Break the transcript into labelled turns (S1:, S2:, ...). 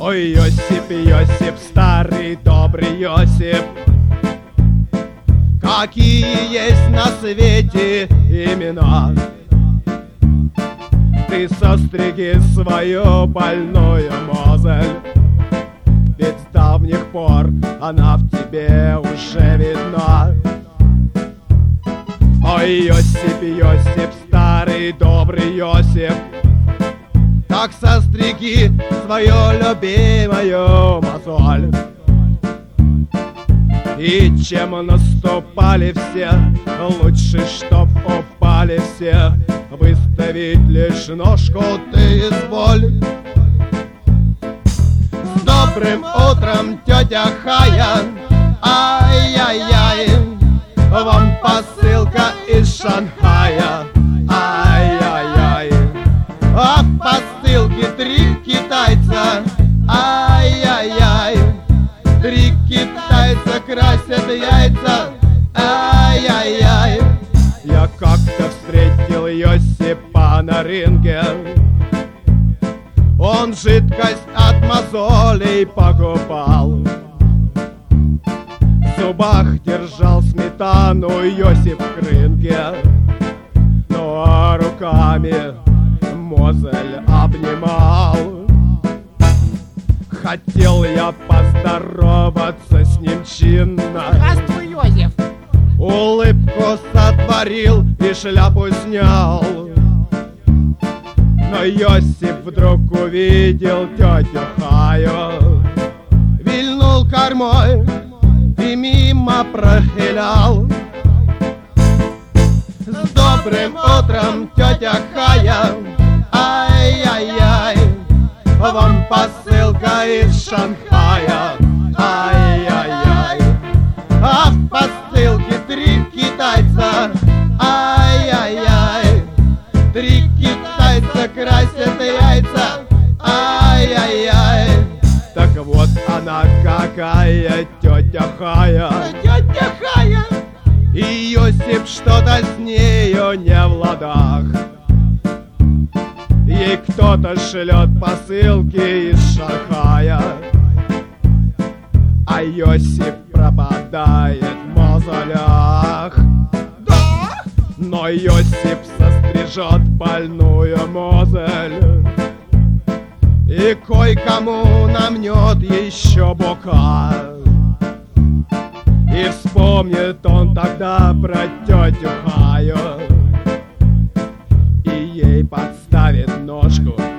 S1: Ой, Йосип, Йосип, старый добрый Йосип, какие есть на свете имена. Ты состриги свою больную мозоль, ведь с давних пор она в тебе уже видна. Ой, Йосип, Йосип, старый добрый Йосип, так состриги свою любимую мозоль. И чем наступали все, лучше, чтоб упали все. Выставить лишь ножку ты изволь. С добрым утром, тетя Хая, ай-яй-яй, вам посылка из Шанхая, ай-яй-яй. А в посылке 3 китайца, ай-яй-яй. 3 китайца красят яйца, ай-яй-яй. Я как-то встретил Йосипа на рынке. Он жидкость от мозолей покупал. В зубах держал сметану Йосип в крынке, ну а руками мозоль обнимал. Хотел я поздороваться с ним чинно.
S2: Здравствуй, Йосиф.
S1: Улыбку сотворил и шляпу снял. Но Йосип вдруг увидел тетю Хаю, вильнул кормой и мимо прохилял. С добрым утром, тетя Хая, ай-яй-яй, вам посылка из Шанхая, ай-яй-яй. А в посылке 3 китайца, ай-яй-яй. 3 китайца красят яйца, ай-яй-яй. Так вот она какая тетя Хая,
S2: Тетя Хая.
S1: и Йосип что-то с нею не в ладах. Ей кто-то шлет посылки из Шанхая, а Йосип пропадает в мозолях.
S2: Да?
S1: Но Йосип сострижет больную мозоль и кое-кому намнет еще бока. И вспомнит он тогда про тетю Хаю, и ей подставит ножку